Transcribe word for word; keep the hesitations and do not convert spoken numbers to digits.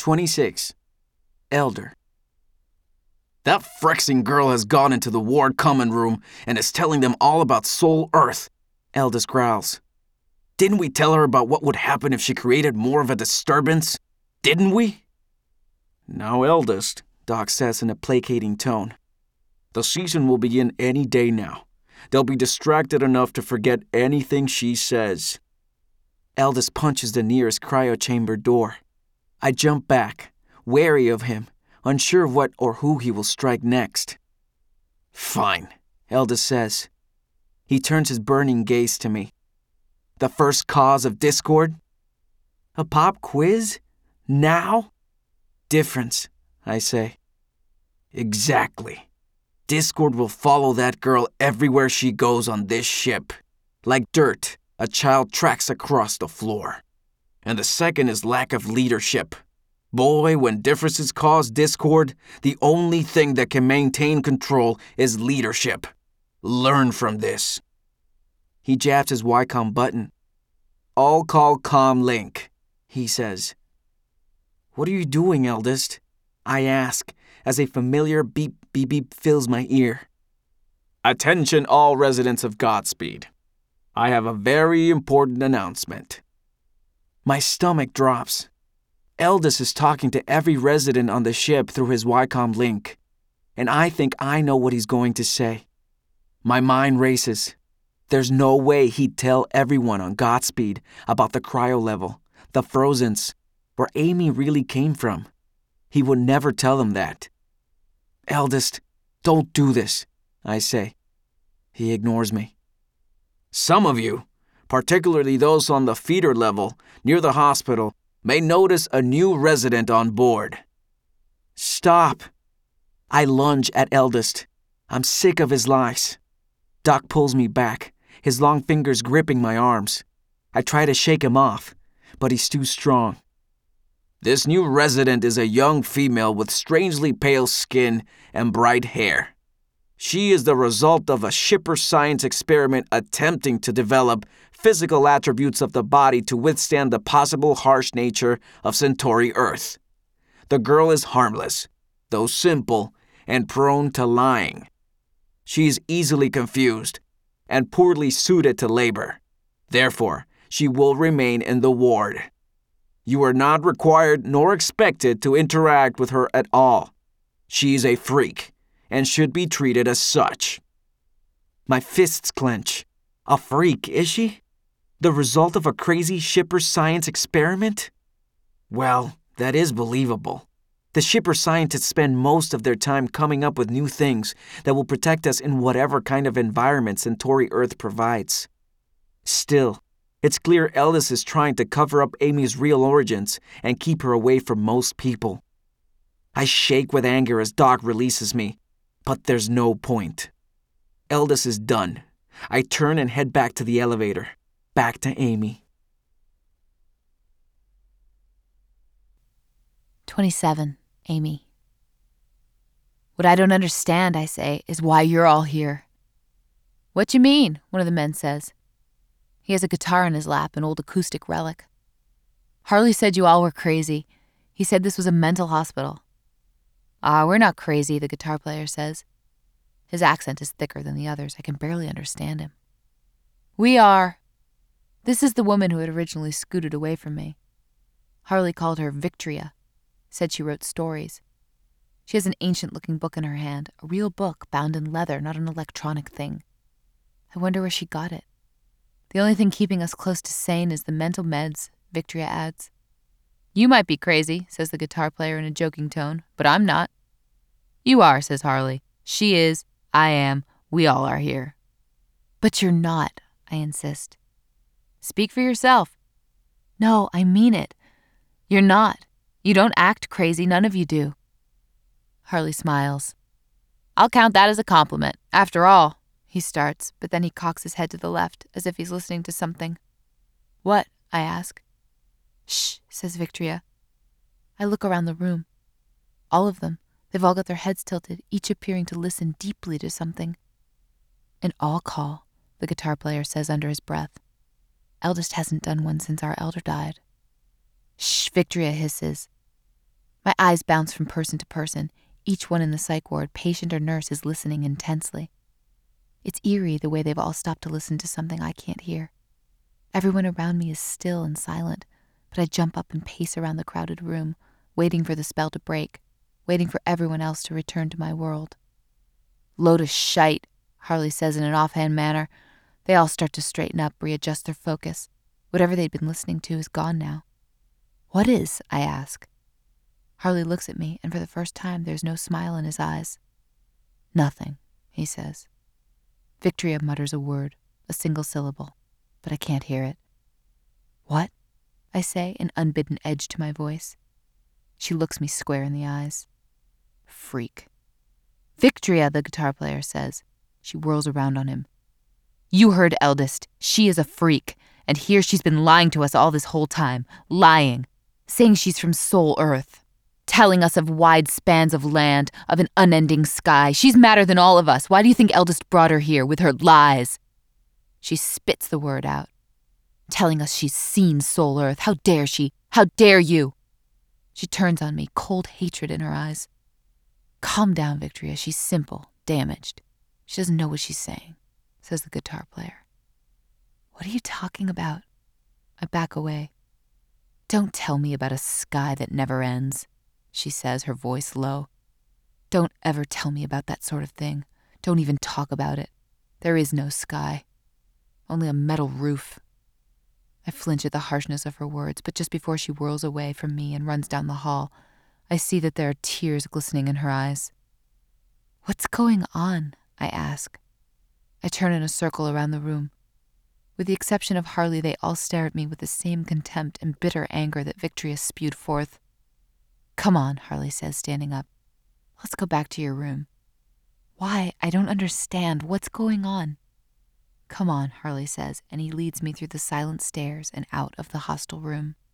twenty-six. Elder. That Phrexing girl has gone into the ward common room and is telling them all about Soul Earth, Eldest growls. Didn't we tell her about what would happen if she created more of a disturbance? Didn't we? Now, Eldest, Doc says in a placating tone. The season will begin any day now. They'll be distracted enough to forget anything she says. Eldest punches the nearest cryo chamber door. I jump back, wary of him, unsure of what or who he will strike next. Fine, Eldest says. He turns his burning gaze to me. The first cause of discord? A pop quiz? Now? Difference, I say. Exactly. Discord will follow that girl everywhere she goes on this ship. Like dirt, a child tracks across the floor. And the second is lack of leadership. Boy, when differences cause discord, the only thing that can maintain control is leadership. Learn from this. He jabs his Wycom button. All call comm link, he says. What are you doing, Eldest? I ask, as a familiar beep beep beep fills my ear. Attention all residents of Godspeed. I have a very important announcement. My stomach drops. Eldest is talking to every resident on the ship through his Wycom link, and I think I know what he's going to say. My mind races. There's no way he'd tell everyone on Godspeed about the cryo level, the Frozens, where Amy really came from. He would never tell them that. Eldest, don't do this, I say. He ignores me. Some of you, particularly those on the feeder level near the hospital, may notice a new resident on board. Stop. I lunge at Eldest. I'm sick of his lies. Doc pulls me back, his long fingers gripping my arms. I try to shake him off, but he's too strong. This new resident is a young female with strangely pale skin and bright hair. She is the result of a shipper science experiment attempting to develop physical attributes of the body to withstand the possible harsh nature of Centauri Earth. The girl is harmless, though simple, and prone to lying. She is easily confused and poorly suited to labor. Therefore, she will remain in the ward. You are not required nor expected to interact with her at all. She is a freak and should be treated as such. My fists clench. A freak, is she? The result of a crazy shipper science experiment? Well, that is believable. The shipper scientists spend most of their time coming up with new things that will protect us in whatever kind of environment Centauri Earth provides. Still, it's clear Eldest is trying to cover up Amy's real origins and keep her away from most people. I shake with anger as Doc releases me, but there's no point. Eldest is done. I turn and head back to the elevator, back to Amy. twenty-seven. Amy. What I don't understand, I say, is why you're all here. What you mean? One of the men says. He has a guitar in his lap, an old acoustic relic. Harley said you all were crazy. He said this was a mental hospital. Ah, we're not crazy, the guitar player says. His accent is thicker than the others. I can barely understand him. We are. This is the woman who had originally scooted away from me. Harley called her Victria. Said she wrote stories. She has an ancient-looking book in her hand, a real book bound in leather, not an electronic thing. I wonder where she got it. The only thing keeping us close to sane is the mental meds, Victria adds. You might be crazy, says the guitar player in a joking tone, but I'm not. You are, says Harley. She is, I am, we all are here. But you're not, I insist. Speak for yourself. No, I mean it. You're not. You don't act crazy, none of you do. Harley smiles. I'll count that as a compliment. After all, he starts, but then he cocks his head to the left, as if he's listening to something. What? I ask. Shh, says Victria. I look around the room. All of them. They've all got their heads tilted, each appearing to listen deeply to something. An all call, the guitar player says under his breath. Eldest hasn't done one since our elder died. Shh, Victria hisses. My eyes bounce from person to person. Each one in the psych ward, patient or nurse, is listening intensely. It's eerie the way they've all stopped to listen to something I can't hear. Everyone around me is still and silent, but I jump up and pace around the crowded room, waiting for the spell to break, waiting for everyone else to return to my world. Load of shite, Harley says in an offhand manner. They all start to straighten up, readjust their focus. Whatever they'd been listening to is gone now. What is? I ask. Harley looks at me, and for the first time there's no smile in his eyes. Nothing, he says. Victoria mutters a word, a single syllable, but I can't hear it. What? I say, an unbidden edge to my voice. She looks me square in the eyes. Freak. Victoria, the guitar player says. She whirls around on him. You heard Eldest. She is a freak, and here she's been lying to us all this whole time. Lying. Saying she's from Soul Earth. Telling us of wide spans of land, of an unending sky. She's madder than all of us. Why do you think Eldest brought her here with her lies? She spits the word out. Telling us she's seen Soul Earth. How dare she? How dare you? She turns on me, cold hatred in her eyes. Calm down, Victoria. She's simple, damaged. She doesn't know what she's saying, says the guitar player. What are you talking about? I back away. Don't tell me about a sky that never ends, she says, her voice low. Don't ever tell me about that sort of thing. Don't even talk about it. There is no sky. Only a metal roof. I flinch at the harshness of her words, but just before she whirls away from me and runs down the hall, I see that there are tears glistening in her eyes. What's going on? I ask. I turn in a circle around the room. With the exception of Harley, they all stare at me with the same contempt and bitter anger that Victoria spewed forth. Come on, Harley says, standing up. Let's go back to your room. Why? I don't understand. What's going on? Come on, Harley says, and he leads me through the silent stairs and out of the hostile room.